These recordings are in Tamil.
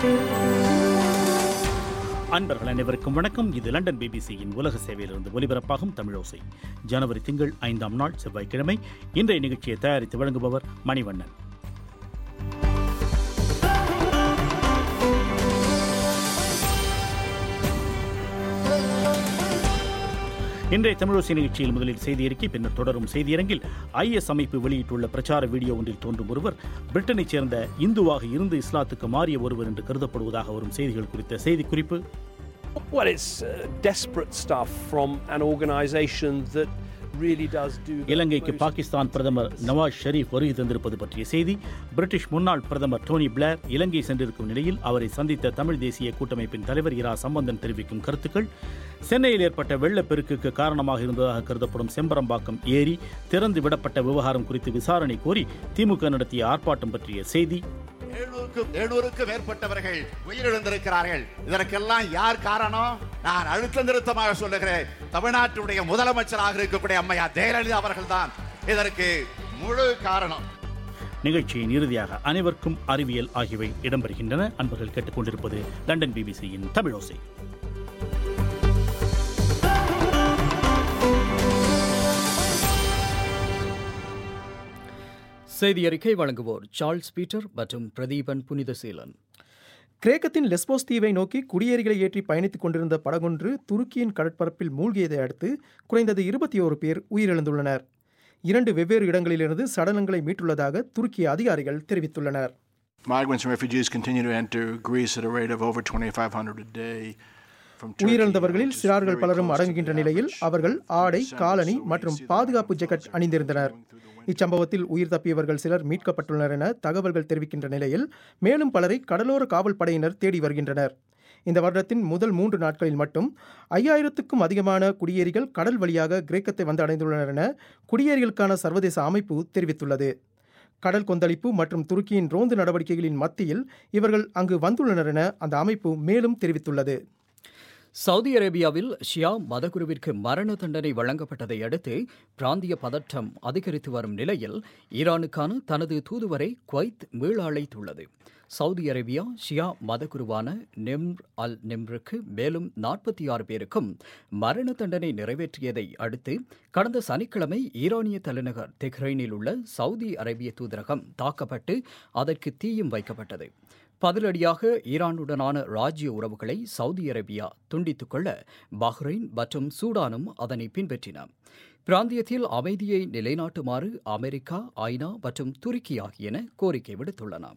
அன்பர்கள் அனைவருக்கும் வணக்கம். இது லண்டன் பிபிசியின் உலக சேவையிலிருந்து ஒலிபரப்பாகும் தமிழோசை. ஜனவரி திங்கள் 5ஆம் நாள் செவ்வாய்க்கிழமை. இன்றைய நிகழ்ச்சியை தயாரித்து வழங்குபவர் மணிவண்ணன். இன்றைய தமிழோசை நிகழ்ச்சியில் முதலில் செய்தி அறிக்கை, பின்னர் தொடரும் செய்தியரங்கில் IS அமைப்பு வெளியிட்டுள்ள பிரச்சார வீடியோ ஒன்றில் தோன்றும் ஒருவர் பிரிட்டனைச் சேர்ந்த இந்துவாக இருந்து இஸ்லாத்துக்கு மாறிய ஒருவர் என்று கருதப்படுவதாக வரும் செய்திகள் குறித்த செய்திக்குறிப்பு. Well, it's desperate stuff from an organisation that really does do. இலங்கைக்கு பாகிஸ்தான் பிரதமர் நவாஸ் ஷெரீப் வருகை தந்திருப்பது பற்றிய செய்தி. பிரிட்டிஷ் முன்னாள் பிரதமர் டோனி பிளேர் இலங்கை சென்றிருக்கும் நிலையில் அவரை சந்தித்த தமிழ் தேசிய கூட்டமைப்பின் தலைவர் இரா சம்பந்தன் தெரிவிக்கும் கருத்துக்கள். சென்னையில் ஏற்பட்ட வெள்ளப்பெருக்குக்கு காரணமாக இருந்ததாக கருதப்படும் செம்பரம்பாக்கம் ஏரி திறந்து விடப்பட்ட விவகாரம் குறித்து விசாரணை கோரி திமுக நடத்திய ஆர்ப்பாட்டம் பற்றிய செய்தி. 700க்கு மேற்பட்டவர்கள் உயிரிழந்திருக்கிறார்கள். இதற்கெல்லாம் யார் காரணம்? நான் அழுத்த நிறுத்தமாக சொல்லுகிறேன், தமிழ்நாட்டுடைய முதலமைச்சராக இருக்கக்கூடிய அம்மையார் ஜெயலலிதா அவர்கள்தான் இதற்கு முழு காரணம். நிகழ்ச்சியின் இறுதியாக அனைவருக்கும் அறிவியல் ஆகியவை இடம்பெறுகின்றன. அன்பர்கள் கேட்டுக்கொண்டிருப்பது லண்டன் பிபிசியின் தமிழோசை. செய்தி அறிக்கை வழங்குவோர் சார்ல்ஸ் பீட்டர் மற்றும் பிரதீபன் புனிதசீலன். கிரேக்கத்தின் லெஸ்போஸ் தீவை நோக்கி குடியேறிகளை ஏற்றி பயணித்துக் கொண்டிருந்த படகொன்று துருக்கியின் கடற்பரப்பில் மூழ்கியதை அடுத்து குறைந்தது 21 பேர் உயிரிழந்துள்ளனர். 2 வெவ்வேறு இடங்களிலிருந்து சடலங்களை மீட்டுள்ளதாக துருக்கிய அதிகாரிகள் தெரிவித்துள்ளனர். Migrants and refugees continue to enter Greece at a rate of over 2,500 a day. உயிரிழந்தவர்களில் சிறார்கள் பலரும் அடங்குகின்ற நிலையில் அவர்கள் ஆடை, காலணி மற்றும் பாதுகாப்பு ஜாக்கெட் அணிந்திருந்தனர். இச்சம்பவத்தில் உயிர் தப்பியவர்கள் சிலர் மீட்கப்பட்டுள்ளனர் என தகவல்கள் தெரிவிக்கின்ற நிலையில் மேலும் பலரை கடலோர காவல் படையினர் தேடி வருகின்றனர். இந்த வருடத்தின் முதல் 3 நாட்களில் மட்டும் 5000க்கும் அதிகமான குடியேறிகள் கடல் வழியாக கிரேக்கத்தை வந்து அடைந்துள்ளனர் என குடியேறிகளுக்கான சர்வதேச அமைப்பு தெரிவித்துள்ளது. கடல் கொந்தளிப்பு மற்றும் துருக்கியின் ரோந்து நடவடிக்கைகளின் மத்தியில் இவர்கள் அங்கு வந்துள்ளனர் என அந்த அமைப்பு மேலும் தெரிவித்துள்ளது. சவுதி அரேபியாவில் ஷியா மதகுருவிற்கு மரண தண்டனை வழங்கப்பட்டதை அடுத்து பிராந்திய பதற்றம் அதிகரித்து வரும் நிலையில் ஈரானுக்கான தனது தூதுவரை குவைத் மீள அழைத்துள்ளது. சவுதி அரேபியா ஷியா மதகுருவான நிம்ர் அல் நிம்ருக்கு மேலும் 46 பேருக்கும் மரண தண்டனை நிறைவேற்றியதை அடுத்து கடந்த சனிக்கிழமை ஈரானிய தலைநகர் தெஹ்ரானில் உள்ள சவுதி அரேபிய தூதரகம் தாக்கப்பட்டு அதற்கு தீயும் வைக்கப்பட்டது. பதிலடியாக ஈரானுடனான ராஜ்ய உறவுகளை சவுதி அரேபியா துண்டித்துக் கொள்ள பஹ்ரைன் மற்றும் சூடானும் அதனை பின்பற்றின. பிராந்தியத்தில் அமைதியை நிலைநாட்டுமாறு அமெரிக்கா, ஐநா மற்றும் துருக்கி ஆகியன கோரிக்கை விடுத்துள்ளன.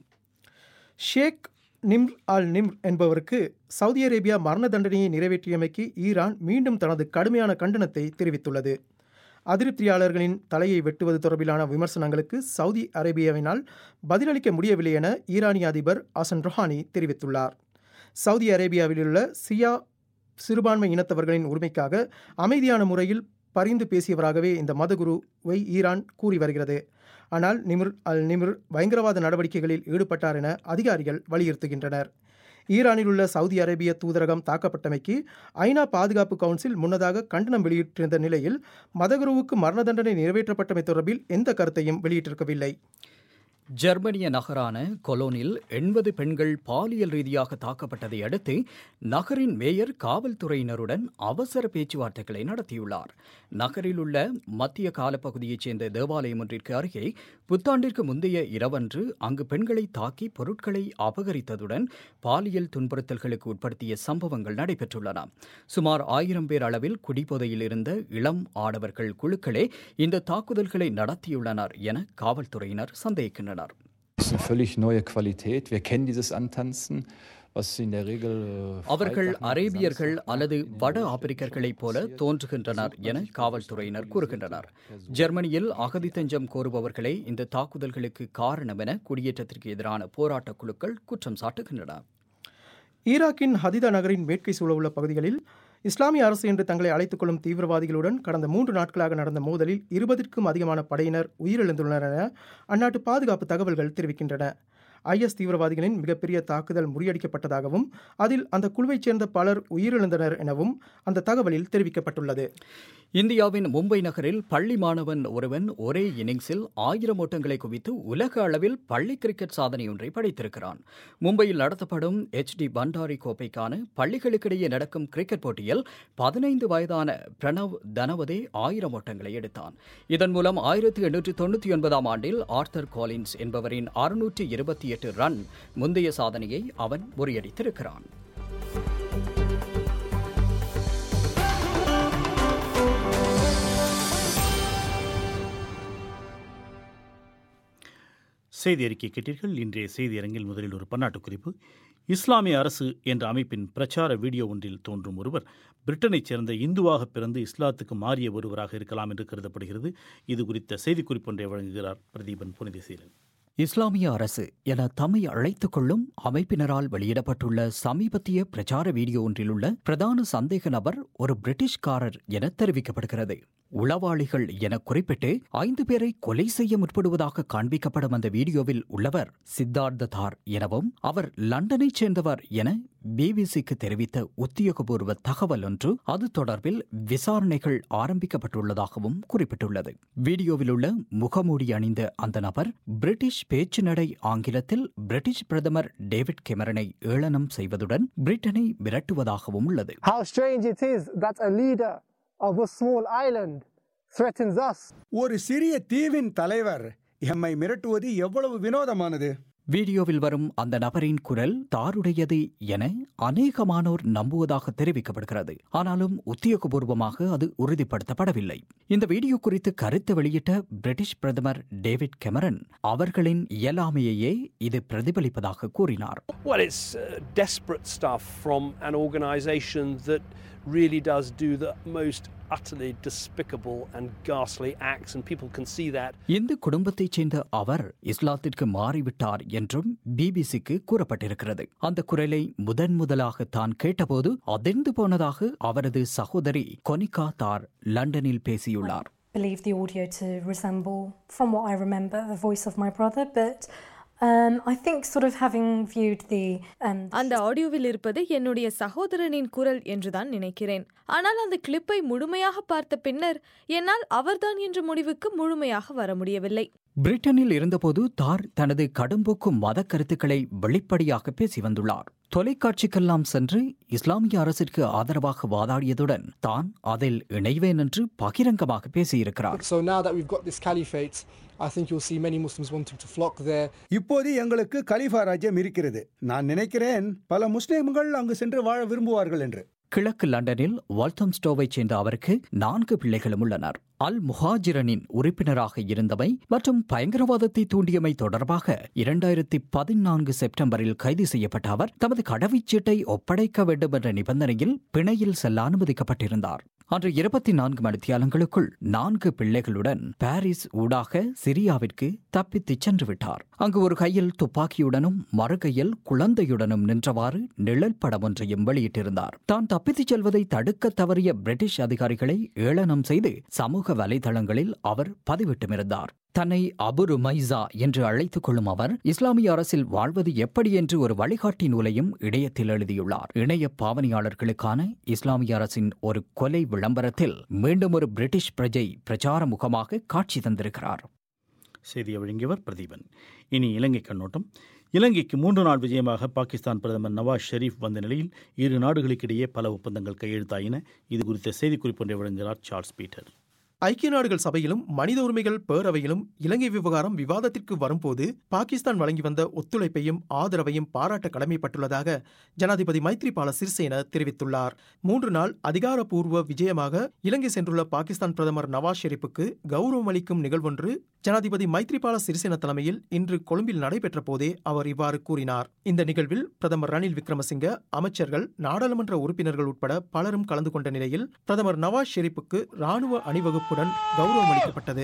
ஷேக் நிம்ர் அல் நிம்ர் என்பவருக்கு சவுதி அரேபியா மரண தண்டனையை நிறைவேற்றியமைக்கு ஈரான் மீண்டும் தனது கடுமையான கண்டனத்தை தெரிவித்துள்ளது. அதிருப்தியாளர்களின் தலையை வெட்டுவது தொடர்பிலான விமர்சனங்களுக்கு சவுதி அரேபியாவினால் பதிலளிக்க முடியவில்லை என ஈரானிய அதிபர் ஹசன் ரொஹானி தெரிவித்துள்ளார். சவுதி அரேபியாவிலுள்ள சியா சிறுபான்மை இனத்தவர்களின் உரிமைக்காக அமைதியான முறையில் பரிந்து பேசியவராகவே இந்த மதகுருவை ஈரான் கூறி வருகிறது. ஆனால் நிம்ர் அல் நிம்ர் பயங்கரவாத நடவடிக்கைகளில் ஈடுபட்டார் என அதிகாரிகள் வலியுறுத்துகின்றனர். ஈரானில் உள்ள சவுதி அரேபிய தூதரகம் தாக்கப்பட்டமைக்கு ஐநா பாதுகாப்பு கவுன்சில் முன்னதாக கண்டனம் வெளியிட்டிருந்த நிலையில் மதகுருவுக்கு மரண தண்டனை நிறைவேற்றப்பட்டமை தொடர்பில் எந்த கருத்தையும் வெளியிட்டிருக்கவில்லை. ஜெர்மனிய நகரான கொலோனில் 80 பெண்கள் பாலியல் ரீதியாக தாக்கப்பட்டதை அடுத்து நகரின் மேயர் காவல்துறையினருடன் அவசர பேச்சுவார்த்தைகளை நடத்தியுள்ளார். நகரில் உள்ள மத்திய காலப்பகுதியைச் சேர்ந்த தேவாலயம் ஒன்றிற்கு அருகே புத்தாண்டிற்கு முந்தைய இரவன்று அங்கு பெண்களை தாக்கி பொருட்களை அபகரித்ததுடன் பாலியல் துன்புறுத்தல்களுக்கு உட்படுத்திய சம்பவங்கள் நடைபெற்றுள்ளன. சுமார் 1000 பேர் அளவில் குடிபோதையில் இருந்த இளம் ஆடவர்கள் குழுக்களே இந்த தாக்குதல்களை நடத்தியுள்ளனர் என காவல்துறையினர் சந்தேகிக்கின்றனர். Das ist eine völlig neue Qualität. Wir kennen dieses Antanzen, was in der Regel அவர்கள் அரேபியர்கள் அல்லது வட ஆப்பிரிக்கர்களைப் போல தோன்றுகின்றனர் என காவல்துறையினர் கூறுகின்றனர். ஜெர்மனியில் அகதி தஞ்சம் கோருபவர்களே இந்த தாக்குதல்களுக்கு காரணம் என குடியேற்றத்திற்கு எதிரான போராட்ட குழுக்கள் குற்றம் சாட்டுகின்றன. ஈராக்கின் ஹதிதா நகரின் மேற்கை சூழவுள்ள பகுதிகளில் இஸ்லாமிய அரசு என்று தங்களை அழைத்துக் கொள்ளும் தீவிரவாதிகளுடன் கடந்த 3 நாட்களாக நடந்த மோதலில் 20க்கும் அதிகமான படையினர் உயிரிழந்துள்ளனர் என அந்நாட்டு பாதுகாப்பு தகவல்கள் தெரிவிக்கின்றன. IS தீவிரவாதிகளின் மிகப்பெரிய தாக்குதல் முறியடிக்கப்பட்டதாகவும் அதில் அந்த குழுவைச் சேர்ந்த பலர் உயிரிழந்தனர் எனவும் அந்த தகவலில் தெரிவிக்கப்பட்டுள்ளது. இந்தியாவின் மும்பை நகரில் பள்ளி மாணவன் ஒருவன் ஒரே இன்னிங்ஸில் 1000 ஓட்டங்களை குவித்து உலக அளவில் பள்ளி கிரிக்கெட் சாதனையொன்றை படைத்திருக்கிறான். மும்பையில் நடத்தப்படும் HD பண்டாரி கோப்பைக்கான பள்ளிகளுக்கிடையே நடக்கும் கிரிக்கெட் போட்டியில் 15 வயதான பிரணவ் தனவதே 1000 ஓட்டங்களை எடுத்தான். இதன் மூலம் 1899 ஆண்டில் ஆர்தர் காலின்ஸ் என்பவரின் 628 ரன் முந்தைய சாதனையை அவன் முறியடித்திருக்கிறான். செய்தி அறிக்கை கேட்டீர்கள். இன்றைய செய்தி அரங்கில் முதலில் ஒரு பன்னாட்டு குறிப்பு. இஸ்லாமிய அரசு என்ற அமைப்பின் பிரச்சார வீடியோ ஒன்றில் தோன்றும் ஒருவர் பிரிட்டனைச் சேர்ந்த இந்துவாக பிறந்து இஸ்லாத்துக்கு மாறிய ஒருவராக இருக்கலாம் என்று கருதப்படுகிறது. இது குறித்த செய்திக்குறிப்பு ஒன்றை வழங்குகிறார் பிரதீபன் புனிதசீலன். இஸ்லாமிய அரசு என தம்மை அழைத்துக் கொள்ளும் அமைப்பினரால் வெளியிடப்பட்டுள்ள சமீபத்திய பிரச்சார வீடியோ ஒன்றில் உள்ள பிரதான சந்தேக நபர் ஒரு பிரிட்டிஷ்காரர் என தெரிவிக்கப்படுகிறது. உளவாளிகள் என குறிப்பிட்டு 5 பேரை கொலை செய்ய முற்படுவதாக காண்பிக்கப்படும் அந்த வீடியோவில் உள்ளவர் சித்தார்த்த தார் எனவும் அவர் லண்டனைச் சேர்ந்தவர் என பிபிசிக்கு தெரிவித்த உத்தியோகபூர்வ தகவல் ஒன்று அது தொடர்பில் விசாரணைகள் ஆரம்பிக்கப்பட்டுள்ளதாகவும் குறிப்பிட்டுள்ளது. வீடியோவில் உள்ள முகமூடி அணிந்த அந்த நபர் பிரிட்டிஷ் பேச்சு நடை ஆங்கிலத்தில் பிரிட்டிஷ் பிரதமர் டேவிட் கெமரனை ஏளனம் செய்வதுடன் பிரிட்டனை மிரட்டுவதாகவும் உள்ளது. How strange it is that a leader of a small island threatens us. ஒரு சிறிய தீவின் தலைவர் எம்மை மிரட்டுவது எவ்வளவு வினோதமானது. வீடியோவில் வரும் அந்த நபரின் குரல் தாருடையது என அநேகமானோர் நம்புவதாக தெரிவிக்கப்படுகிறது. ஆனாலும் உத்தியோகபூர்வமாக அது உறுதிப்படுத்தப்படவில்லை. இந்த வீடியோ குறித்து கருத்து வெளியிட்ட பிரிட்டிஷ் பிரதமர் டேவிட் கெமரன் அவர்களின் இயலாமையையே இது பிரதிபலிப்பதாக கூறினார். Well, it's desperate stuff from an organisation that really does do the most utterly despicable and ghastly acts, and people can see that. இந்த குடும்பத்தைச் சேர்ந்த அவர் இஸ்லாத்திற்கு மாறிவிட்டார் என்றும் பிபிசிக்கு கூறப்பட்டிருக்கிறது. அந்த குரலை முதலாக தான் கேட்டபோது அதிர்ந்து போனதாக அவரது சகோதரி கொனிகா தார் லண்டனில் பேசியுள்ளார். Believe the audio to resemble, from what I remember, the voice of my brother, but I think sort of having viewed the அந்த ஆடியோவில் இருப்பது என்னுடைய சகோதரனின் குரல் என்றுதான் நினைக்கிறேன். ஆனால் அந்த கிளிப்பை முழுமையாக பார்த்த பின்னர் என்னால் அவர்தான் என்ற முடிவுக்கு முழுமையாக வர முடியவில்லை. பிரிட்டனில் இருந்தபோது தார் தனது கடும்போக்கு மத கருத்துக்களை வெளிப்படையாக பேசி வந்துள்ளார். தொலைக்காட்சிக்கெல்லாம் சென்று இஸ்லாமிய அரசிற்கு ஆதரவாக வாதாடியதுடன் தான் அதில் இணைவேன் என்று பகிரங்கமாக பேசியிருக்கிறார். So now that we've got this caliphate, I think you'll see many Muslims wanting to flock there. இப்போது எங்களுக்கு கலிஃபா ராஜ்யம் இருக்கிறது. நான் நினைக்கிறேன் பல முஸ்லிம்கள் அங்கு சென்று வாழ விரும்புவார்கள் என்று. கிழக்கு லண்டனில் வால்தம்ஸ்டோவைச் சேர்ந்த அவருக்கு 4 பிள்ளைகளும் உள்ளனர். அல் முஹாஜிரனின் உறுப்பினராக இருந்தமை மற்றும் பயங்கரவாதத்தை தூண்டியமை தொடர்பாக 2014 செப்டம்பரில் கைது செய்யப்பட்ட அவர் தமது கடவுச்சீட்டை ஒப்படைக்க வேண்டும் என்ற நிபந்தனையில் பிணையில் செல்ல அனுமதிக்கப்பட்டிருந்தார். அன்று 24 மணித்தியாலங்களுக்குள் 4 பிள்ளைகளுடன் பாரிஸ் ஊடாக சிரியாவிற்கு தப்பித்துச் சென்று விட்டார். அங்கு ஒரு கையில் துப்பாக்கியுடனும் மறு கையில் குழந்தையுடனும் நின்றவாறு நிழல் படம் ஒன்றையும் வெளியிட்டிருந்தார். தான் தப்பித்துச் செல்வதை தடுக்க தவறிய பிரிட்டிஷ் அதிகாரிகளை ஏளனம் செய்து சமூக வலைதளங்களில் அவர் பதிவிட்டுமிருந்தார். தன்னை அபு ருமைசா என்று அழைத்துக் கொள்ளும் அவர் இஸ்லாமிய அரசில் வாழ்வது எப்படி என்று ஒரு வழிகாட்டி நூலையும் இணையத்தில் எழுதியுள்ளார். இணைய பாவனையாளர்களுக்கான இஸ்லாமிய அரசின் ஒரு கொலை விளம்பரத்தில் மீண்டும் ஒரு பிரிட்டிஷ் பிரஜை பிரச்சார முகமாக காட்சி தந்திருக்கிறார். செய்தியை வழங்கியவர் பிரதீபன். இனி இலங்கை கண்ணோட்டம். இலங்கைக்கு 3 நாள் விஜயமாக பாகிஸ்தான் பிரதமர் நவாஸ் ஷெரீப் வந்த நிலையில் இரு நாடுகளுக்கிடையே பல ஒப்பந்தங்கள் கையெழுத்தாயின. இது குறித்த செய்திக்குறிப்பு ஒன்றை வழங்குகிறார் சார்ல்ஸ் பீட்டர். ஐக்கிய நாடுகள் சபையிலும் மனித உரிமைகள் பேரவையிலும் இலங்கை விவகாரம் விவாதத்திற்கு வரும்போது பாகிஸ்தான் வழங்கி வந்த ஒத்துழைப்பையும் ஆதரவையும் பாராட்ட கடமைப்பட்டுள்ளதாக ஜனாதிபதி மைத்ரிபால சிறிசேன தெரிவித்துள்ளார். 3 நாள் அதிகாரப்பூர்வ விஜயமாக இலங்கை சென்றுள்ள பாகிஸ்தான் பிரதமர் நவாஸ் ஷெரீப்புக்கு கௌரவம் அளிக்கும் நிகழ்வொன்று ஜனாதிபதி மைத்ரிபால சிறிசேன தலைமையில் இன்று கொழும்பில் நடைபெற்ற போதே அவர் இவ்வாறு கூறினார். இந்த நிகழ்வில் பிரதமர் ரணில் விக்ரமசிங்க, அமைச்சர்கள், நாடாளுமன்ற உறுப்பினர்கள் உட்பட பலரும் கலந்து கொண்ட நிலையில் பிரதமர் நவாஸ் ஷெரீப்புக்கு ராணுவ அணிவகுப்புடன் கௌரவம் அளிக்கப்பட்டது.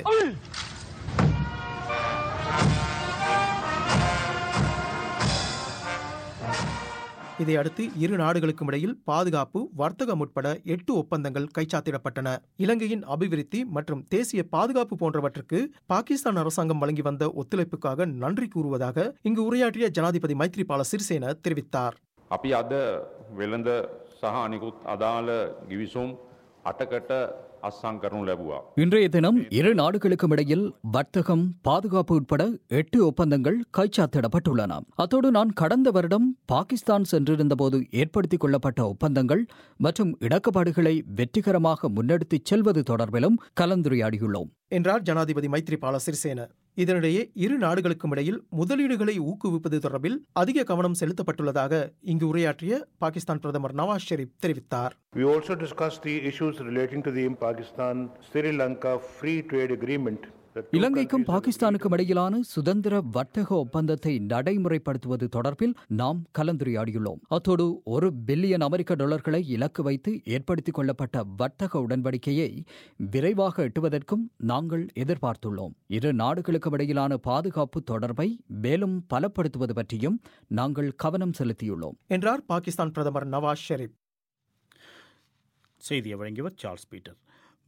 இதையடுத்து இரு நாடுகளுக்கும் இடையில் பாதுகாப்பு, வர்த்தகம் உட்பட 8 ஒப்பந்தங்கள் கைச்சாத்திடப்பட்டன. இலங்கையின் அபிவிருத்தி மற்றும் தேசிய பாதுகாப்பு போன்றவற்றுக்கு பாகிஸ்தான் அரசாங்கம் வழங்கி வந்த ஒத்துழைப்புக்காக நன்றி கூறுவதாக இங்கு உரையாற்றிய ஜனாதிபதி மைத்ரிபால சிறிசேன தெரிவித்தார். අපි අද වෙළඳ සහ අනිකුත් අදාළ ගිවිසුම් 8කට අත්සන් කරනු ලැබුවා. இன்றைய தினம் இரு நாடுகளுக்கும் இடையில் வர்த்தகம், பாதுகாப்பு உட்பட 8 ஒப்பந்தங்கள் கைச்சாத்திடப்பட்டுள்ளன. அத்தோடு நான் கடந்த வருடம் பாகிஸ்தான் சென்றிருந்த போது ஏற்படுத்திக் கொள்ளப்பட்ட ஒப்பந்தங்கள் மற்றும் இணக்கப்பாடுகளை வெற்றிகரமாக முன்னெடுத்துச் செல்வது தொடர்பிலும் கலந்துரையாடியுள்ளோம் என்றார் ஜனாதிபதி மைத்ரிபால சிறிசேன. இதனிடையே இரு நாடுகளுக்கும் இடையில் முதலீடுகளை ஊக்குவிப்பது தொடர்பில் அதிக கவனம் செலுத்தப்பட்டுள்ளதாக இங்கு உரையாற்றிய பாகிஸ்தான் பிரதமர் நவாஸ் ஷெரீப் தெரிவித்தார். We also discussed the issues relating to the Pakistan-Sri Lanka free trade agreement. இலங்கைக்கும் பாகிஸ்தானுக்கும் இடையிலான சுதந்திர வர்த்தக ஒப்பந்தத்தை நடைமுறைப்படுத்துவது தொடர்பில் நாம் கலந்துரையாடியுள்ளோம். அத்தோடு $1 பில்லியன் அமெரிக்க இலக்கு வைத்து ஏற்படுத்திக் கொள்ளப்பட்ட வர்த்தக உடன்படிக்கையை விரைவாக எட்டுவதற்கும் நாங்கள் எதிர்பார்த்துள்ளோம். இரு நாடுகளுக்கும் இடையிலான பாதுகாப்பு தொடர்பை மேலும் பலப்படுத்துவது பற்றியும் நாங்கள் கவனம் செலுத்தியுள்ளோம் என்றார் பாகிஸ்தான் பிரதமர் நவாஸ் ஷெரீப். செய்தியை வழங்கியவர் சார்ல்ஸ் பீட்டர்.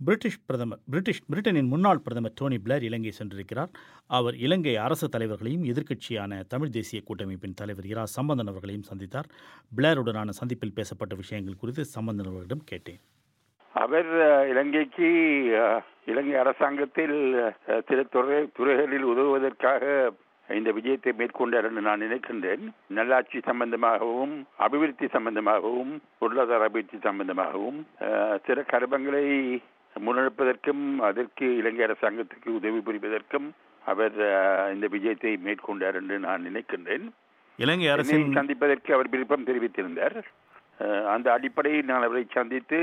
பிரிட்டனின் முன்னாள் பிரதமர் டோனி பிளேர் இலங்கை சென்றிருக்கிறார். அவர் இலங்கை அரசு தலைவர்களையும் எதிர்க்கட்சியான தமிழ் தேசிய கூட்டமைப்பின் தலைவர் இரா சம்பந்தன் அவர்களையும் சந்தித்தார். பிளேருடனான சந்திப்பில் பேசப்பட்ட விஷயங்கள் குறித்து சம்பந்தன் அவர்களிடம் கேட்டேன். அவர் இலங்கைக்கு இலங்கை அரசாங்கத்தில் சில துறைகளில் உதவுவதற்காக இந்த விஜயத்தை மேற்கொண்டார் என்று நான் நினைக்கின்றேன். நல்லாட்சி சம்பந்தமாகவும், அபிவிருத்தி சம்பந்தமாகவும், பொருளாதார அபிவிருத்தி சம்பந்தமாகவும் சில கருமங்களை முன்னெடுப்பதற்கும் அதற்கு இலங்கை அரசாங்கத்துக்கு உதவி புரிவதற்கும் அவர் இந்த விஜயத்தை மேற்கொண்டார் என்று நான் நினைக்கின்றேன். இலங்கை அரசை சந்திப்பதற்கு அவர் விருப்பம் தெரிவித்திருந்தார். அந்த அடிப்படையில் நான் அவரை சந்தித்து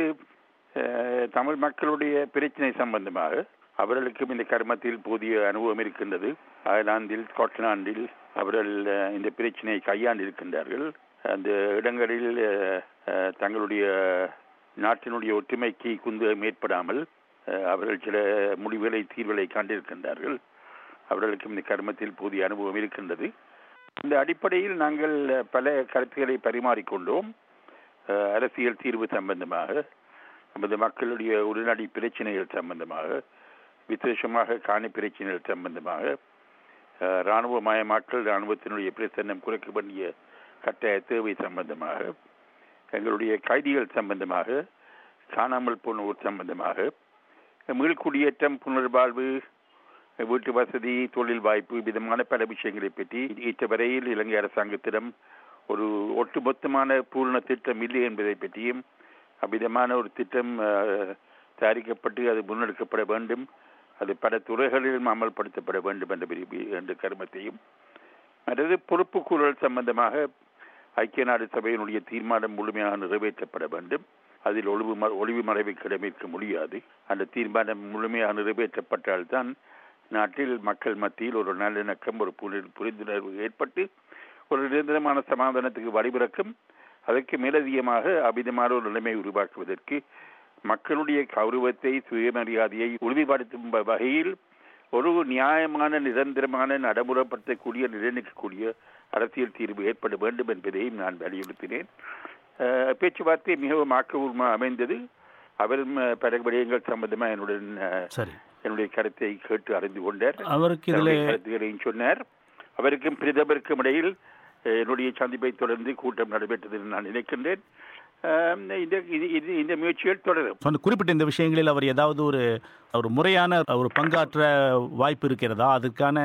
தமிழ் மக்களுடைய பிரச்சனை சம்பந்தமாக அவர்களுக்கும் இந்த கர்மத்தில் போதிய அனுபவம் இருக்கின்றது. அயர்லாந்தில், ஸ்காட்லாந்தில் அவர்கள் இந்த பிரச்சனையை கையாண்டிருக்கின்றார்கள். அந்த இடங்களில் தங்களுடைய நாட்டினுடைய ஒற்றுமைக்கு குந்தகம் ஏற்படாமல் அவர்கள் சில முடிவுகளை, தீர்வுகளை கண்டிருக்கின்றார்கள். அவர்களுக்கும் இந்த கர்மத்தில் போதிய அனுபவம் இருக்கின்றது. இந்த அடிப்படையில் நாங்கள் பல கருத்துக்களை பரிமாறிக்கொண்டோம். அரசியல் தீர்வு சம்பந்தமாக, நமது மக்களுடைய உடனடி பிரச்சனைகள் சம்பந்தமாக, விசேஷமாக காணி பிரச்சனைகள் சம்பந்தமாக, இராணுவமயமாக்கல், இராணுவத்தினுடைய பிரசன்னம் குறைக்க வேண்டிய கட்டாய தேவை சம்பந்தமாக, எங்களுடைய கைதிகள் சம்பந்தமாக, காணாமல் போனோர் சம்பந்தமாக, மீள்குடியேற்றம், புனர்வாழ்வு, வீட்டு வசதி, தொழில் வாய்ப்பு, விதமான பல விஷயங்களை பற்றி இத்தவரையில் இலங்கை அரசாங்கத்திடம் ஒரு ஒட்டுமொத்தமான பூர்ண திட்டம் இல்லை என்பதை பற்றியும், அவ்விதமான ஒரு திட்டம் தயாரிக்கப்பட்டு அது முன்னெடுக்கப்பட வேண்டும், அது பல துறைகளிலும் அமல்படுத்தப்பட வேண்டும் என்ற கருமத்தையும், அதாவது பொறுப்புக்கூறல் சம்பந்தமாக ஐக்கிய நாடு சபையினுடைய தீர்மானம் முழுமையாக நிறைவேற்றப்பட வேண்டும். அதில் ஒளிவு மறைவுக்கு இடமிருக்க முடியாது. அந்த தீர்மானம் முழுமையாக நிறைவேற்றப்பட்டால்தான் நாட்டில் மக்கள் மத்தியில் ஒரு நல்லிணக்கம், ஒரு புரிந்துணர்வு ஏற்பட்டு ஒரு நிரந்தரமான சமாதானத்துக்கு வழிபிறக்கும். அதற்கு மேலதிகமாக அபிதமான ஒரு நிலைமை உருவாக்குவதற்கு மக்களுடைய கௌரவத்தை, சுயமரியாதையை உறுதிப்படுத்தும் வகையில் ஒரு நியாயமான, நிரந்தரமான, நடைமுறைப்படுத்தக்கூடிய, நிர்ணயிக்கக்கூடிய அரசியல் தீர்வு ஏற்பட வேண்டும் என்பதையும் நான் வலியுறுத்தினேன். பேச்சுவார்த்தை மிகவும் ஆக்கபூர்வமாக அமைந்தது. அவரும் பல விடயங்கள் சம்பந்தமாக என்னுடைய கருத்தை கேட்டு அறிந்து கொண்டார். கருத்துக்களையும் சொன்னார். அவருக்கும் பிரதமருக்கும் இடையில் என்னுடைய சந்திப்பை தொடர்ந்து கூட்டம் நடைபெற்றது நான் நினைக்கின்றேன். இந்த முயற்சிகள் தொடரும். குறிப்பிட்ட இந்த விஷயங்களில் அவர் ஏதாவது ஒரு முறையான ஒரு பங்காற்ற வாய்ப்பு இருக்கிறதா? அதுக்கான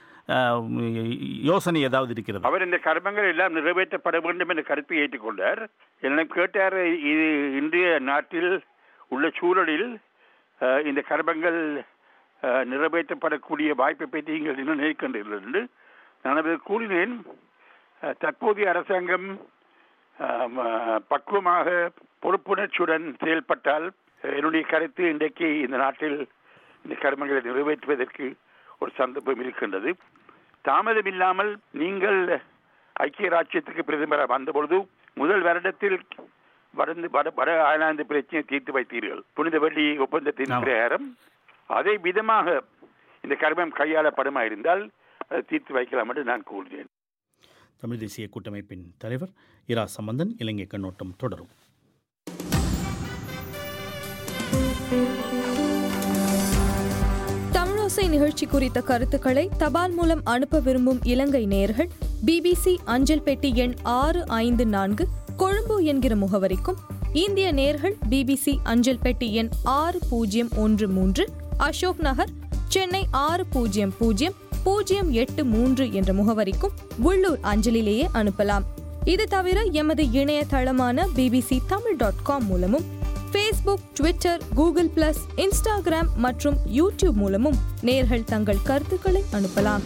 யோசனை ஏதாவது இருக்கிறது? அவர் இந்த கர்மங்கள் எல்லாம் நிறைவேற்றப்பட வேண்டும் என்ற கருத்தை ஏற்றுக்கொண்டார். என்னிடம் கேட்டார், இது இன்றைய நாட்டில் உள்ள சூழலில் இந்த கர்மங்கள் நிறைவேற்றப்படக்கூடிய வாய்ப்பை பற்றி நீங்கள் இன்னும் நினைக்கின்றீர்கள் என்று நான் அதை கூறினேன். தற்போதைய அரசாங்கம் பக்குவமாக, பொறுப்புணர்ச்சியுடன் செயல்பட்டால் என்னுடைய கருத்து இன்றைக்கு இந்த நாட்டில் இந்த கர்மங்களை நிறைவேற்றுவதற்கு ஒரு சந்தர்ப்பம் இருக்கின்றது. தாமதம் இல்லாமல் நீங்கள் ஐக்கிய ராஜ்யத்துக்கு பிரதமராக வந்தபொழுது முதல் வருடத்தில் வட அயர்லாந்து பிரச்சனையை தீர்த்து வைத்தீர்கள். புனித வெள்ளி ஒப்பந்தத்தின் பிரகாரம் அதே விதமாக இந்த கர்மம் கையாளப்படுமா இருந்தால் தீர்த்து வைக்கலாம் என்று நான் கூறுகிறேன். தமிழ் தேசிய கூட்டமைப்பின் தலைவர் இரா சம்பந்தன். இலங்கை கண்ணோட்டம் தொடரும். தமிழோசை நிகழ்ச்சி குறித்த கருத்துக்களை தபால் மூலம் அனுப்ப விரும்பும் இலங்கை நேயர்கள் BBC அஞ்சல் பெட்டி எண் 654 கொழும்பு என்கிற முகவரிக்கும், இந்திய நேயர்கள் பிபிசி அஞ்சல் பெட்டி எண் 6013, அசோக் நகர், சென்னை 600083 என்ற முகவரிக்கும் உள்ளூர் அஞ்சலிலேயே அனுப்பலாம். இது தவிர எமது இணையதளமான bbctamil.com மூலமும், Facebook, Twitter, Google Plus, Instagram மற்றும் யூடியூப் மூலமும் நேயர்கள் தங்கள் கருத்துக்களை அனுப்பலாம்.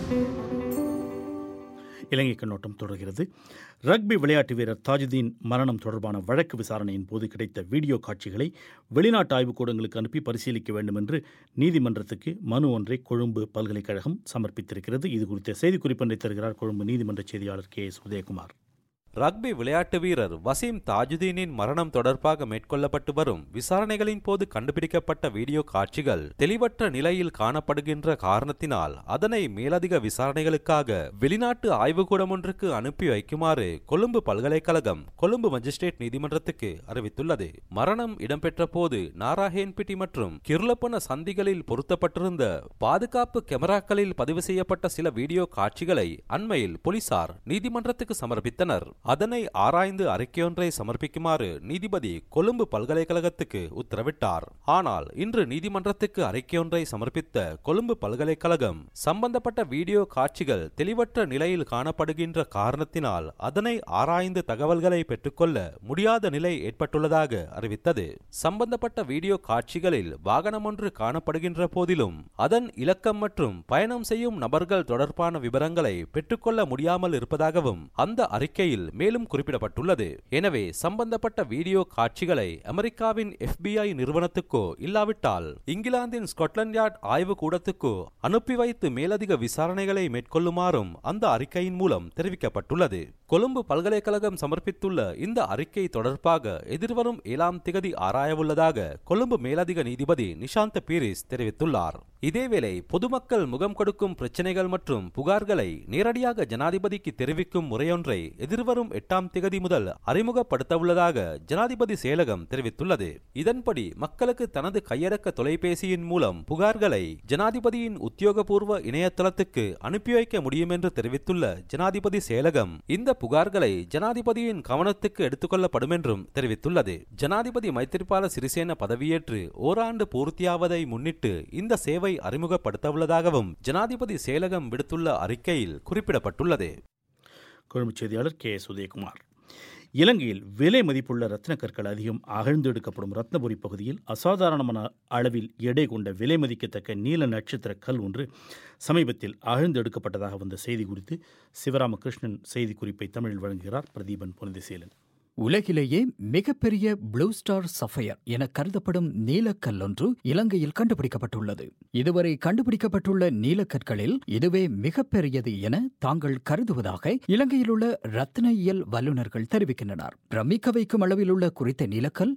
இலங்கை கண்ணோட்டம் தொடர்கிறது. ரக்பி விளையாட்டு வீரர் தாஜுதீன் மரணம் தொடர்பான வழக்கு விசாரணையின் போது கிடைத்த வீடியோ காட்சிகளை வெளிநாட்டு ஆய்வுக்கூடங்களுக்கு அனுப்பி பரிசீலிக்க வேண்டும் என்று நீதிமன்றத்துக்கு மனு ஒன்றை கொழும்பு பல்கலைக்கழகம் சமர்ப்பித்திருக்கிறது. இது குறித்த செய்திக்குறிப்பொன்றை தருகிறார் கொழும்பு நீதிமன்ற செய்தியாளர் KS உதயகுமார். ரக்பி விளையாட்டு வீரர் வசீம் தாஜுதீனின் மரணம் தொடர்பாக மேற்கொள்ளப்பட்டு வரும் விசாரணைகளின் போது கண்டுபிடிக்கப்பட்ட வீடியோ காட்சிகள் தெளிவற்ற நிலையில் காணப்படுகின்ற காரணத்தினால் அதனை மேலதிக விசாரணைகளுக்காக வெளிநாட்டு ஆய்வுக்கூடம் ஒன்றுக்கு அனுப்பி வைக்குமாறு கொழும்பு பல்கலைக்கழகம் கொழும்பு மஜிஸ்ட்ரேட் நீதிமன்றத்துக்கு அறிவித்துள்ளது. மரணம் இடம்பெற்ற போது நாராயண்பிட்டி மற்றும் கிருளப்பன சந்திகளில் பொருத்தப்பட்டிருந்த பாதுகாப்பு கேமராக்களில் பதிவு செய்யப்பட்ட சில வீடியோ காட்சிகளை அண்மையில் போலீசார் நீதிமன்றத்துக்கு சமர்ப்பித்தனர். அதனை ஆராய்ந்து அறிக்கையொன்றை சமர்ப்பிக்குமாறு நீதிபதி கொழும்பு பல்கலைக்கழகத்துக்கு உத்தரவிட்டார். ஆனால் இன்று நீதிமன்றத்துக்கு அறிக்கையொன்றை சமர்ப்பித்த கொழும்பு பல்கலைக்கழகம் சம்பந்தப்பட்ட வீடியோ காட்சிகள் தெளிவற்ற நிலையில் காணப்படுகின்ற காரணத்தினால் அதனை ஆராய்ந்து தகவல்களை பெற்றுக்கொள்ள முடியாத நிலை ஏற்பட்டுள்ளதாக அறிவித்தது. சம்பந்தப்பட்ட வீடியோ காட்சிகளில் வாகனம் ஒன்று காணப்படுகின்ற போதிலும் அதன் இலக்கம் மற்றும் பயணம் செய்யும் நபர்கள் தொடர்பான விவரங்களை பெற்றுக்கொள்ள முடியாமல் இருப்பதாகவும் அந்த அறிக்கையில் மேலும் குறிப்பிடப்பட்டுள்ளது. எனவே சம்பந்தப்பட்ட வீடியோ காட்சிகளை அமெரிக்காவின் FBI நிறுவனத்துக்கோ இல்லாவிட்டால் இங்கிலாந்தின் ஸ்காட்லாந்து யார்ட் ஆய்வு கூடத்துக்கோ அனுப்பி வைத்து மேலதிக விசாரணைகளை மேற்கொள்ளுமாறும் அந்த அறிக்கையின் மூலம் தெரிவிக்கப்பட்டுள்ளது. கொழும்பு பல்கலைக்கழகம் சமர்ப்பித்துள்ள இந்த அறிக்கை தொடர்பாக எதிர்வரும் 7ஆம் திகதி ஆராயவுள்ளதாக கொழும்பு மேலதிக நீதிபதி நிஷாந்த பீரிஸ் தெரிவித்துள்ளார். இதேவேளை பொதுமக்கள் முகம் கொடுக்கும் பிரச்சினைகள் மற்றும் புகார்களை நேரடியாக ஜனாதிபதிக்கு தெரிவிக்கும் முறையொன்றை எதிர்வரும் 8ஆம் திகதி முதல் அறிமுகப்படுத்தவுள்ளதாக ஜனாதிபதி செயலகம் தெரிவித்துள்ளது. இதன்படி மக்களுக்கு தனது கையடக்க தொலைபேசியின் மூலம் புகார்களை ஜனாதிபதியின் உத்தியோகபூர்வ இணையதளத்துக்கு அனுப்பி வைக்க முடியும் என்று தெரிவித்துள்ள ஜனாதிபதி செயலகம் இந்த புகார்களை ஜனாதிபதியின் கவனத்துக்கு எடுத்துக்கொள்ளப்படும் என்றும் தெரிவித்துள்ளது. ஜனாதிபதி மைத்திரிபால சிறிசேன பதவியேற்று ஓராண்டு பூர்த்தியாவதை முன்னிட்டு இந்த சேவை அறிமுகப்படுத்தவுள்ளதாகவும் ஜனாதிபதி செயலகம் விடுத்துள்ள அறிக்கையில் குறிப்பிடப்பட்டுள்ளது. கொழும்பு செய்தியாளர் KS உதயகுமார். இலங்கையில் விலை மதிப்புள்ள ரத்தின கற்கள் அதிகம் அகழ்ந்தெடுக்கப்படும் ரத்னபுரி பகுதியில் அசாதாரணமான அளவில் எடை கொண்ட விலை மதிக்கத்தக்க நீல நட்சத்திர கல் ஒன்று சமீபத்தில் அகழ்ந்தெடுக்கப்பட்டதாக வந்த செய்தி குறித்து சிவராமகிருஷ்ணன் செய்திக்குறிப்பை தமிழில் வழங்குகிறார் பிரதீபன் பொன்னிசேலன். உலகிலேயே மிகப்பெரிய ப்ளூ ஸ்டார் சஃபயர் என கருதப்படும் நீலக்கல் ஒன்று இலங்கையில் கண்டுபிடிக்கப்பட்டுள்ளது. இதுவரை கண்டுபிடிக்கப்பட்டுள்ள நீலக்கற்களில் இதுவே மிகப்பெரியது என தாங்கள் கருதுவதாக இலங்கையில் உள்ள ரத்தின இயல் வல்லுநர்கள் தெரிவிக்கின்றனர். பிரமிக்க வைக்கும் அளவில் உள்ள குறித்த நீலக்கல்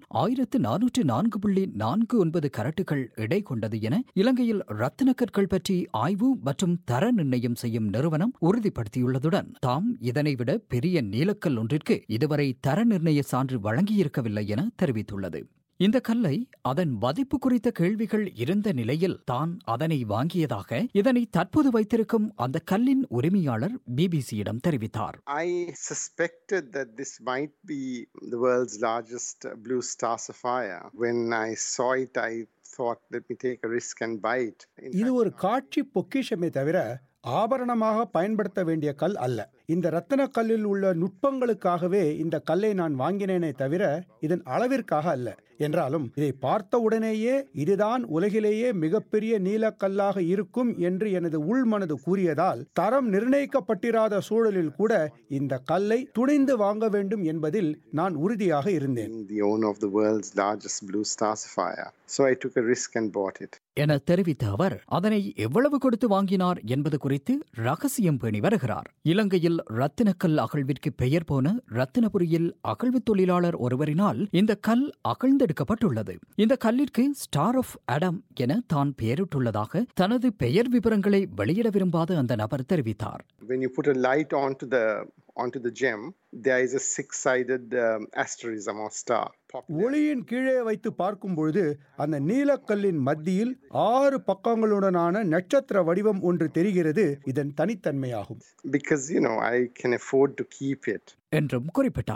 1404.49 கரட்டுகள் எடை கொண்டது என இலங்கையில் ரத்தின கற்கள் பற்றி ஆய்வு மற்றும் தர நிர்ணயம் செய்யும் நிறுவனம் உறுதிப்படுத்தியுள்ளதுடன் தாம் இதனை விட பெரிய நீலக்கல் ஒன்றிற்கு இதுவரை தர நிர்ணய சான்று வழங்கியிருக்கவில்லை என தெரிவித்துள்ளது. இந்த கல்லை அதன் மதிப்பு குறித்த கேள்விகள் இருந்த நிலையில் தான் அதனை வாங்கியதாக இதனை தற்போது வைத்திருக்கும் அந்த கல்லின் உரிமையாளர் பிபிசியிடம் தெரிவித்தார். I suspected that this might be the world's largest blue star sapphire. When I saw it, I thought, let me take a risk and buy it. இது ஒரு காட்சி பொக்கிஷமே தவிர ஆபரணமாக பயன்படுத்த வேண்டிய கல் அல்ல. இந்த ரத்தின கல்லில் உள்ள நுட்பங்களுக்காகவே இந்த கல்லை நான் வாங்கினேனே தவிர இதன் அளவிற்காக அல்ல. என்றாலும் இதை பார்த்த உடனேயே இதுதான் உலகிலேயே மிகப்பெரிய நீலக்கல்லாக இருக்கும் என்று எனது உள்மனது கூறியதால் தரம் நிர்ணயிக்கப்பட்டிராத சூழலில் கூட இந்த கல்லை துணிந்து வாங்க வேண்டும் என்பதில் நான் உறுதியாக இருந்தேன். The owner of the world's largest blue star sapphire. So I took a risk and bought it. என தெரிவித்த அவர் அதனை எவ்வளவு கொடுத்து வாங்கினார் என்பது குறித்து ரகசியம் பேணி வருகிறார். இலங்கையில் ரத்தினக்கல் அகழ்விற்கு பெயர் போன ரத்தினபுரியில் அகழ்வு தொழிலாளர் ஒருவரினால் இந்த கல் அகழ்ந்தெடுக்கப்பட்டுள்ளது. இந்த கல்லிற்கு ஸ்டார் ஆஃப் ஆடம் என தான் பெயரிட்டுள்ளதாக தனது பெயர் விவரங்களை வெளியிட விரும்பாத அந்த நபர் தெரிவித்தார். When you put a light onto the gem, there is a six-sided asterism or star. ஒளியின் கீழே வைத்து பார்க்கும் பொழுது அந்த நீலக்கல்லின் மத்தியில் 6 பக்கங்களுடனான நட்சத்திர வடிவம் ஒன்று தெரிகிறது. இதன் தனித்தன்மையாகும். Because I can afford to keep it. என்றும் குறிப்பிட்டார்.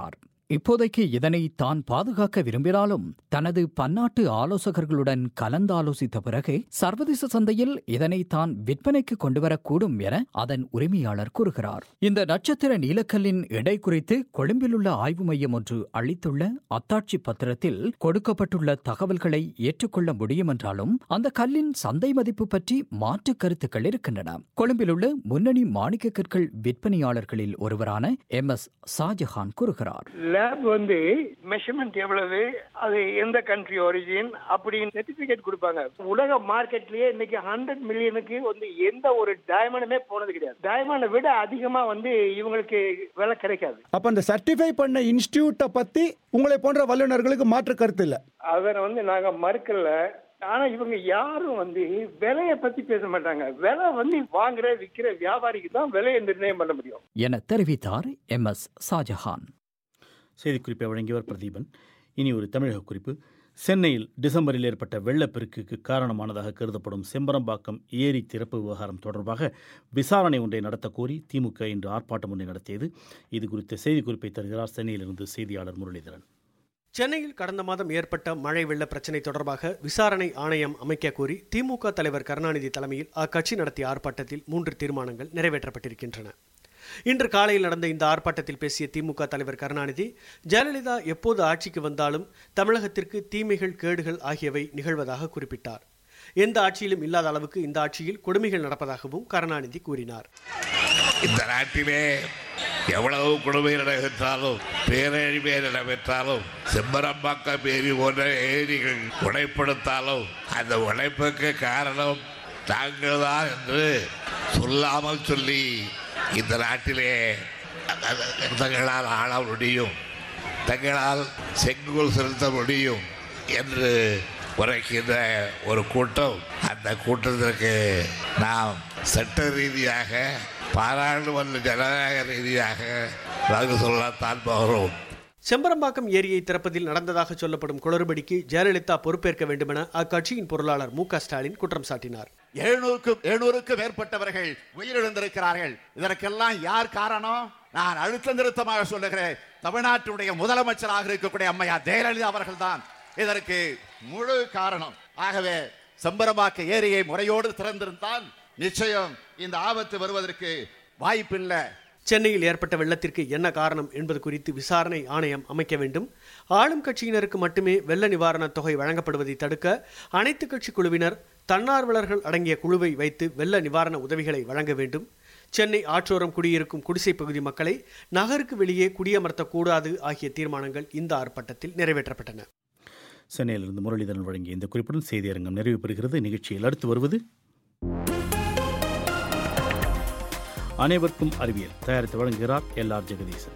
இப்போதைக்கு இதனை தான் பாதுகாக்க விரும்பினாலும் தனது பன்னாட்டு ஆலோசகர்களுடன் கலந்தாலோசித்த பிறகு சர்வதேச சந்தையில் இதனை தான் விற்பனைக்கு கொண்டுவரக்கூடும் என அதன் உரிமையாளர் கூறுகிறார். இந்த நட்சத்திர நீலக்கல்லின் எடை குறித்து கொழும்பிலுள்ள ஆய்வு மையம் ஒன்று அளித்துள்ள அத்தாட்சி பத்திரத்தில் கொடுக்கப்பட்டுள்ள தகவல்களை ஏற்றுக்கொள்ள முடியும் என்றாலும் அந்த கல்லின் சந்தை மதிப்பு பற்றி மாற்று கருத்துக்கள் இருக்கின்றன. கொழும்பிலுள்ள முன்னணி மாணிக்க கற்கள் விற்பனையாளர்களில் ஒருவரான MS ஷாஜஹான் கூறுகிறார். லேப் வந்து மெஷர்மெண்ட் எவ்வளவு, அது எந்த கண்ட்ரி ஒரிஜின் அப்படின்னு சர்டிபிகேட் கொடுப்பாங்க. உலக மார்க்கெட்லயே இன்னைக்கு 100 மில்லியனுக்கு வந்து எந்த ஒரு டைமண்டுமே போனது கிடையாது. டைமண்டை விட அதிகமா வந்து இவங்களுக்கு விலை கிடைக்காது. அப்ப அந்த சர்டிஃபை பண்ண இன்ஸ்டிடியூட்டை பத்தி உங்களை போன்ற வல்லுநர்களுக்கு மாற்று கருத்து இல்ல. அதனை வந்து நாங்க மறுக்கல. ஆனா இவங்க யாரும் வந்து விலையை பத்தி பேச மாட்டாங்க. விலை வந்து வாங்குற விற்கிற வியாபாரிக்கு தான் விலையை நிர்ணயம் பண்ண முடியும் என தெரிவித்தார் MS ஷாஜஹான். செய்திக்குறிப்பை வழங்கியவர் பிரதீபன். இனி ஒரு தமிழக குறிப்பு. சென்னையில் டிசம்பரில் ஏற்பட்ட வெள்ளப்பெருக்குக்கு காரணமானதாக கருதப்படும் செம்பரம்பாக்கம் ஏரி திறப்பு விவகாரம் தொடர்பாக விசாரணை ஒன்றை நடத்த கோரி திமுக இன்று ஆர்ப்பாட்டம் ஒன்றை நடத்தியது. இது குறித்த செய்திக்குறிப்பை தருகிறார் சென்னையிலிருந்து செய்தியாளர் முரளிதரன். சென்னையில் கடந்த மாதம் ஏற்பட்ட மழை வெள்ள பிரச்சினை தொடர்பாக விசாரணை ஆணையம் அமைக்க கோரி திமுக தலைவர் கருணாநிதி தலைமையில் அக்கட்சி நடத்திய ஆர்ப்பாட்டத்தில் 3 தீர்மானங்கள் நிறைவேற்றப்பட்டிருக்கின்றன. இன்று காலையில் நடந்த இந்த ஆர்ப்பாட்டத்தில் பேசிய திமுக தலைவர் கருணாநிதி, ஜெயலலிதா எப்போது ஆட்சிக்கு வந்தாலும் தமிழகத்திற்கு தீமைகள் கேடுகள் ஆகியவை நிகழ்வதாக குறிப்பிட்டார். எந்த ஆட்சியிலும் இல்லாத அளவுக்கு இந்த ஆட்சியில் கொடுமைகள் நடப்பதாகவும் கருணாநிதி கூறினார். இந்த நாட்டிலே எவ்வளவு கொடுமை நடைபெற்றாலும் பேரழிவே நடைபெற்றாலும் செம்பரம்பாக்கம் ஏரி போன்ற ஏரிகள் உடைப்படுத்தாலும் அந்த உடைப்புக்கு காரணம் தாங்கள் தான் என்று சொல்லாமல் சொல்லி இந்த நாட்டிலே தங்களால் ஆள முடியும், தங்களால் செங்கோல் செலுத்த முடியும் என்று உரைக்கின்ற ஒரு கூட்டம். அந்த கூட்டத்திற்கு நாம் சட்ட ரீதியாக பாராளுமன்ற ஜனநாயக ரீதியாக பதில் சொல்லத்தான் போகிறோம். செம்பரம்பாக்கம் ஏரியை திறப்பதில் நடந்ததாக சொல்லப்படும் குளறுபடிக்கு ஜெயலலிதா பொறுப்பேற்க வேண்டுமென அக்கட்சியின் பொருளாளர் மு க ஸ்டாலின் குற்றம் சாட்டினார். 700க்கும் மேற்பட்டவர்கள் உயிரிழந்திருக்கிறார்கள். இதற்கெல்லாம் யார் காரணம்? நான் அழுத்த நிறுத்தமாக சொல்லுகிறேன், தமிழ்நாட்டுடைய முதலமைச்சராக இருக்கக்கூடிய அம்மையா ஜெயலலிதா அவர்கள் தான் இதற்கு முழு காரணம். ஆகவே செம்பரம்பாக்க ஏரியை முறையோடு திறந்திருந்தால் நிச்சயம் இந்த ஆபத்து வருவதற்கு வாய்ப்பில்லை. சென்னையில் ஏற்பட்ட வெள்ளத்திற்கு என்ன காரணம் என்பது குறித்து விசாரணை ஆணையம் அமைக்க வேண்டும். ஆளும் கட்சியினருக்கு மட்டுமே வெள்ள நிவாரணத் தொகை வழங்கப்படுவதை தடுக்க அனைத்து கட்சி குழுவினர், தன்னார்வலர்கள் அடங்கிய குழுவை வைத்து வெள்ள நிவாரண உதவிகளை வழங்க வேண்டும். சென்னை ஆற்றோரம் குடியிருக்கும் குடிசை பகுதி மக்களை நகருக்கு வெளியே குடியமர்த்தக்கூடாது ஆகிய தீர்மானங்கள் இந்த ஆர்ப்பாட்டத்தில் நிறைவேற்றப்பட்டன. சென்னையிலிருந்து முரளிதரன் வழங்கிய இந்த குறிப்புடன் செய்தியரங்கம் நிறைவு பெறுகிறது. நிகழ்ச்சியில் அடுத்து வருவது அனைவருக்கும் அறிவியல். தயாரித்து வழங்குகிறார் LR ஜெகதீசன்.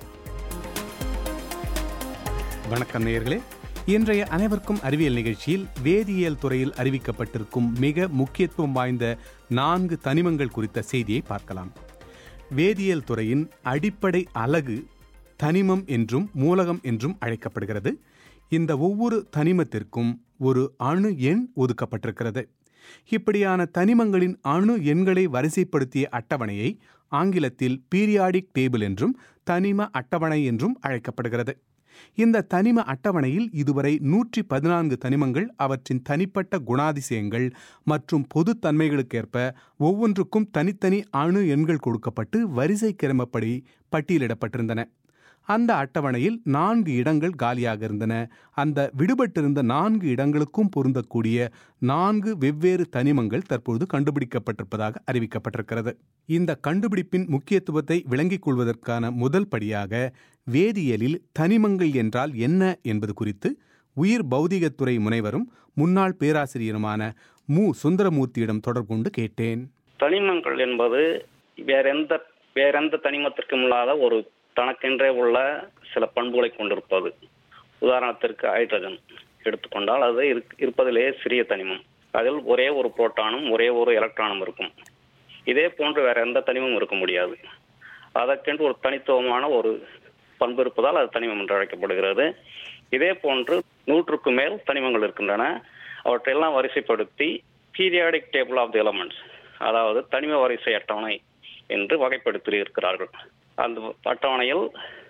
வணக்கம் நேயர்களே. இன்றைய அனைவருக்கும் அறிவியல் நிகழ்ச்சியில் வேதியியல் துறையில் அறிவிக்கப்பட்டிருக்கும் மிக முக்கியத்துவம் வாய்ந்த 4 தனிமங்கள் குறித்த செய்தியை பார்க்கலாம். வேதியியல் துறையின் அடிப்படை அலகு தனிமம் என்றும் மூலகம் என்றும் அழைக்கப்படுகிறது. இந்த ஒவ்வொரு தனிமத்திற்கும் ஒரு அணு எண் ஒதுக்கப்பட்டிருக்கிறது. இப்படியான தனிமங்களின் அணு எண்களை வரிசைப்படுத்திய அட்டவணையை ஆங்கிலத்தில் பீரியாடிக் டேபிள் என்றும் தனிம அட்டவணை என்றும் அழைக்கப்படுகிறது. இந்த தனிம அட்டவணையில் இதுவரை 114 தனிமங்கள், அவற்றின் தனிப்பட்ட குணாதிசயங்கள் மற்றும் பொதுத்தன்மைகளுக்கேற்ப ஒவ்வொன்றுக்கும் தனித்தனி அணு எண்கள் கொடுக்கப்பட்டு வரிசை கிரமப்படி பட்டியலிடப்பட்டிருந்தன. அந்த அட்டவணையில் 4 இடங்கள் காலியாக இருந்தன. அந்த விடுபட்டிருந்த 4 இடங்களுக்கும் பொருந்தக்கூடிய 4 வெவ்வேறு தனிமங்கள் தற்போது கண்டுபிடிக்கப்பட்டிருப்பதாக அறிவிக்கப்பட்டிருக்கிறது. இந்த கண்டுபிடிப்பின் முக்கியத்துவத்தை விளங்கிக் கொள்வதற்கான முதல் படியாக வேதியியலில் தனிமங்கள் என்றால் என்ன என்பது குறித்து உயிர் பௌதிகத்துறை முனைவரும் முன்னாள் பேராசிரியருமான மு சுந்தரமூர்த்தியிடம் தொடர்பு கொண்டு கேட்டேன். தனிமங்கள் என்பது வேறெந்த தனிமத்திற்கும் இல்லாத ஒரு தனக்கென்றே உள்ள சில பண்புகளை கொண்டிருப்பது. உதாரணத்திற்கு ஹைட்ரஜன் எடுத்துக்கொண்டால் அது இருப்பதிலேயே சிறிய தனிமம். அதில் ஒரே ஒரு புரோட்டானும் ஒரே ஒரு எலக்ட்ரானும் இருக்கும். இதே போன்று வேற எந்த தனிமமும் இருக்க முடியாது. அதற்கென்று ஒரு தனித்துவமான ஒரு பண்பு இருப்பதால் அது தனிமம் என்று அழைக்கப்படுகிறது. இதே போன்று 100க்கும் மேல் தனிமங்கள் இருக்கின்றன. அவற்றையெல்லாம் வரிசைப்படுத்தி periodic table of the elements, அதாவது தனிம வரிசை அட்டவணை என்று வகைப்படுத்தி இருக்கிறார்கள். அந்த அட்டவணையில்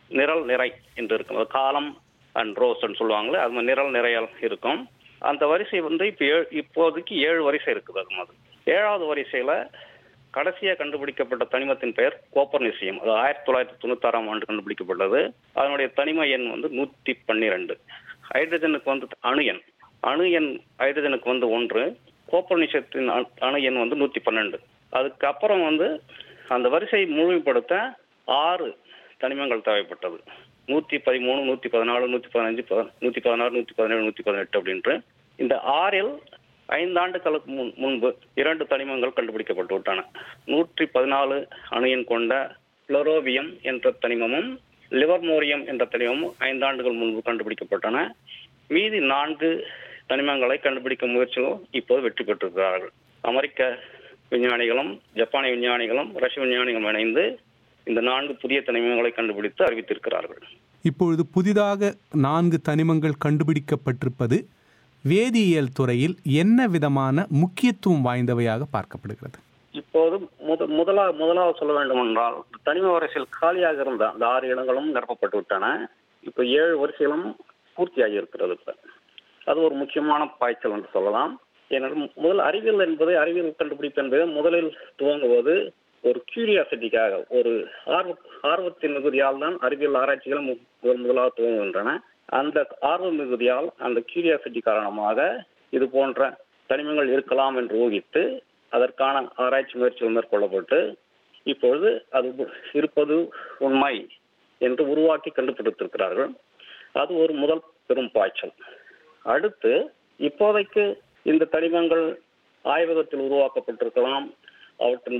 நிரல் நிறை என்று இருக்கும். அது காலம் அண்ட் ரோஸ்ன்னு சொல்லுவாங்களே, அது மாதிரி நிரல் நிறையல் இருக்கும். அந்த வரிசை வந்து இப்போதைக்கு 7 வரிசை இருக்குது. அது மாதிரி 7வது வரிசையில கடைசியாக கண்டுபிடிக்கப்பட்ட தனிமத்தின் பெயர் கோப்பர்னிசியம். அது 1996ஆம் ஆண்டு கண்டுபிடிக்கப்பட்டது. அதனுடைய தனிம எண் வந்து 112. ஹைட்ரஜனுக்கு வந்து அணு எண் ஹைட்ரஜனுக்கு வந்து 1, கோப்பர்னிசியத்தின் அணு எண் வந்து 112. அதுக்கப்புறம் வந்து அந்த வரிசையை முழுமைப்படுத்த 6 தனிமங்கள் தேவைப்பட்டது. 113, 114, 115, 116, 117, 118 அப்படின்று. இந்த 6ல் 5 ஆண்டுகளுக்கு முன்பு 2 தனிமங்கள் கண்டுபிடிக்கப்பட்டு விட்டன. 114 அணு எண் கொண்ட புளோரோவியம் என்ற தனிமமும் லிவர்மோரியம் என்ற தனிமமும் 5 ஆண்டுகள் முன்பு கண்டுபிடிக்கப்பட்டன. மீதி 4 தனிமங்களை கண்டுபிடிக்கும் முயற்சிகளும் இப்போது வெற்றி பெற்றிருக்கிறார்கள். அமெரிக்க விஞ்ஞானிகளும் ஜப்பானிய விஞ்ஞானிகளும் ரஷ்ய விஞ்ஞானிகளும் இணைந்து இந்த 4 புதிய தனிமங்களை கண்டுபிடித்து அறிவித்திருக்கிறார்கள். இப்பொழுது புதிதாக 4 தனிமங்கள் கண்டுபிடிக்கப்பட்டிருப்பது வேதியியல் துறையில் என்ன விதமான முக்கியத்துவம் வாய்ந்தவையாக பார்க்கப்படுகிறது? இப்போது முதலாவது சொல்ல வேண்டும் என்றால், தனிம வரிசையில் காலியாக இருந்த அந்த 6 இடங்களும் நிரப்பப்பட்டு விட்டன. இப்போ 7 வரிசைகளும் பூர்த்தியாகி இருக்கிறது. அது ஒரு முக்கியமான பாய்ச்சல் என்று சொல்லலாம். ஏனென்றால் அறிவியல் கண்டுபிடிப்பு என்பது முதலில் துவங்குவது ஒரு கியூரியாசிட்டிக்காக, ஒரு ஆர்வத்தின் மிகுதியால் தான் அறிவியல் ஆராய்ச்சிகள் முதலாக துவங்குகின்றன. அந்த ஆர்வ மிகுதியால், அந்த கியூரியாசிட்டி காரணமாக இது போன்ற தனிமங்கள் இருக்கலாம் என்று ஊகித்து அதற்கான ஆராய்ச்சி முயற்சிகள் மேற்கொள்ளப்பட்டு இப்பொழுது அது இருப்பது உண்மை என்று உருவாக்கி கண்டுபிடித்திருக்கிறார்கள். அது ஒரு முதல் பெரும் பாய்ச்சல். அடுத்து இப்போதைக்கு இந்த தனிமங்கள் ஆய்வகத்தில் உருவாக்கப்பட்டிருக்கலாம். அவற்றின்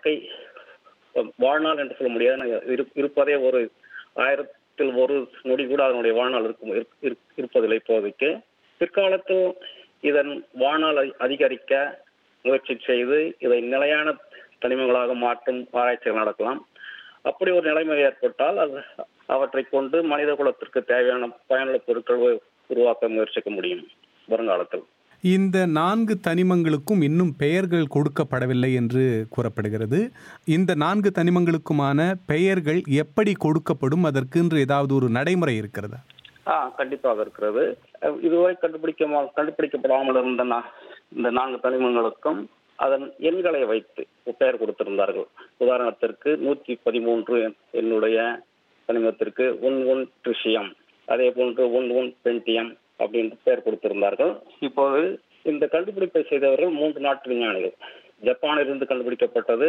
வாழ்நாள் என்று சொல்ல முடியாது. இருப்பதே ஒரு 1000ல் 1 நொடி கூட அதனுடைய வாழ்நாள் இருப்பதில்லை இப்போதைக்கு. பிற்காலத்தில் இதன் வாழ்நாள் அதிகரிக்க முயற்சி செய்து இதை நிலையான தனிமங்களாக மாற்றும் ஆராய்ச்சிகள் நடக்கலாம். அப்படி ஒரு நிலைமை ஏற்பட்டால் அவற்றை கொண்டு மனித குலத்திற்கு தேவையான பயனுள்ள பொருட்கள் உருவாக்க முயற்சிக்க முடியும் வருங்காலத்தில். இந்த 4 தனிமங்களுக்கும் இன்னும் பெயர்கள் கொடுக்கப்படவில்லை என்று கூறப்படுகிறது. இந்த 4 தனிமங்களுக்குமான பெயர்கள் எப்படி கொடுக்கப்படும்? அதற்கென்று ஏதாவது ஒரு நடைமுறை இருக்கிறதா? கண்டிப்பாக இருக்கிறது. இதுவரை கண்டுபிடிக்கப்படாமல் இருந்த இந்த 4 தனிமங்களுக்கும் அதன் எண்களை வைத்து பெயர் கொடுத்திருந்தார்கள். உதாரணத்திற்கு 113 என்னுடைய தனிமத்திற்கு 11 ட்ரிஷியம், அதே போன்று 11 பென்டியம் அப்படின்னு பெயர் கொடுத்திருந்தார்கள். இப்போது இந்த கண்டுபிடிப்பை செய்தவர்கள் 3 நாட்டு விஞ்ஞானிகள். ஜப்பானிலிருந்து கண்டுபிடிக்கப்பட்டது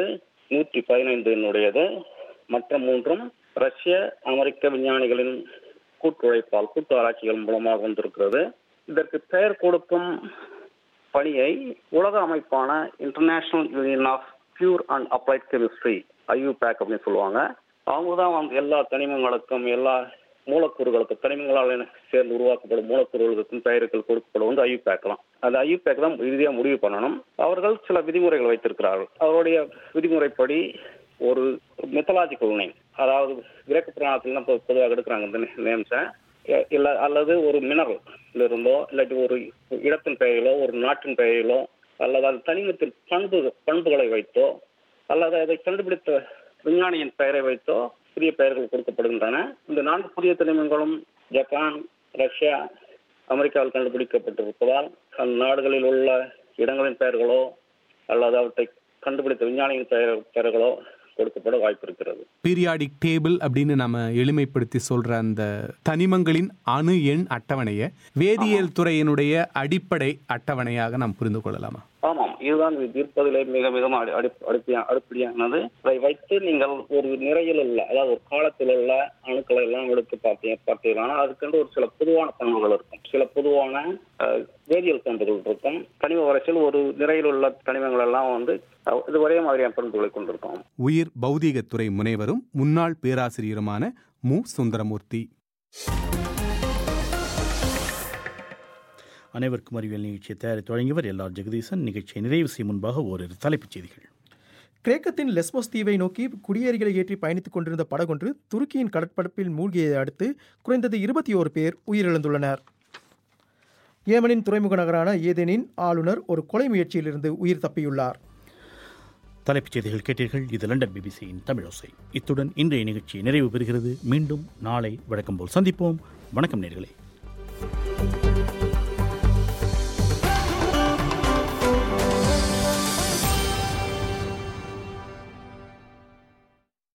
115 என்னுடையது. மற்ற 3ம் ரஷ்ய அமெரிக்க விஞ்ஞானிகளின் கூட்டுழைப்பால், கூட்டு ஆராய்ச்சிகள் மூலமாக வந்திருக்கிறது. இதற்கு பெயர் கொடுக்கும் பணியை உலக அமைப்பான International Union of Pure and Applied Chemistry, IUPAC அப்படின்னு சொல்லுவாங்க. அவங்க தான் எல்லா தனிமங்களுக்கும், எல்லா மூலக்கூறுகளுக்கும், தனிமங்களால் சேர்ந்து உருவாக்கப்படும் மூலக்கூறுகளுக்கும் பெயர்கள் கொடுக்கப்படுவது IUPAC தான். அந்த IUPAC தான் இறுதியாக முடிவு பண்ணணும். அவர்கள் சில விதிமுறைகள் வைத்திருக்கிறார்கள். அவருடைய விதிமுறைப்படி ஒரு மெத்தலாஜிக்கல் நேம், அதாவது கிரேக்க புராணத்தில் பொதுவாக எடுக்கிறாங்க இந்த நேம்ஸை, இல்லை அல்லது ஒரு மினரல் இருந்தோ, இல்லாட்டி ஒரு இடத்தின் பெயரிலோ, ஒரு நாட்டின் பெயரிலோ, அல்லது அது தனிமத்தின் பண்புகளை வைத்தோ, அல்லது அதை கண்டுபிடித்த விஞ்ஞானியின் பெயரை வைத்தோ புதிய பெயர்கள் கொடுக்கப்படுகின்றன. இந்த 4 புதிய தனிமங்களும் ஜப்பான், ரஷ்யா, அமெரிக்காவில் கண்டுபிடிக்கப்பட்டிருப்பதால் அந்த நாடுகளில் உள்ள இடங்களின் பெயர்களோ அல்லது அவற்றை கண்டுபிடித்த விஞ்ஞானியின் பெயர்களோ கொடுக்கப்பட வாய்ப்பு இருக்கிறது. பீரியாடிக் டேபிள் அப்படின்னு நம்ம எளிமைப்படுத்தி சொல்ற அந்த தனிமங்களின் அணு எண் அட்டவணையை வேதியியல் துறையினுடைய அடிப்படை அட்டவணையாக நாம் புரிந்து கொள்ளலாமா? ஆமாம், இதுதான் இருப்பதிலே மிக மிக அடிப்படையானது. அதை வைத்து நீங்கள் ஒரு நிறையில் உள்ள, அதாவது ஒரு காலத்தில் உள்ள அணுக்களை எல்லாம் எடுத்து பார்த்தீங்கன்னா அதுக்கென்று ஒரு சில பொதுவான பண்புகள் இருக்கும், சில பொதுவான வேதியியல் பண்புகள் இருக்கும். கனிம வரிசையில் ஒரு நிறையில் உள்ள கனிமங்கள் எல்லாம் இது ஒரே மாதிரியான பண்புகளை கொண்டிருக்கும். உயிர் பௌதீகத்துறை முனைவரும் முன்னாள் பேராசிரியருமான மு. சுந்தரமூர்த்தி. அனைவருக்கும் அறிவியல் நிகழ்ச்சியை தயாரித்து வழங்கியவர் LR ஜெகதீசன். நிகழ்ச்சியை நிறைவு செய்யும் முன்பாக ஓரிரு தலைப்புச் செய்திகள். கிரேக்கத்தின் லெஸ்போஸ் தீவை நோக்கி குடியேறிகளை ஏற்றி பயணித்துக் கொண்டிருந்த படகொன்று துருக்கியின் கடற்பரப்பில் மூழ்கியதை அடுத்து குறைந்தது 21 பேர் உயிரிழந்துள்ளனர். ஏமனின் துறைமுக நகரான ஏதேனின் ஆளுநர் ஒரு கொலை முயற்சியிலிருந்து உயிர் தப்பியுள்ளார். தலைப்புச் செய்திகள் கேட்டீர்கள். இது லண்டன் பிபிசியின் தமிழோசை. இத்துடன் இன்றைய நிகழ்ச்சி நிறைவு பெறுகிறது. மீண்டும் நாளை வழக்கம் போல் சந்திப்போம். வணக்கம் நேயர்களே.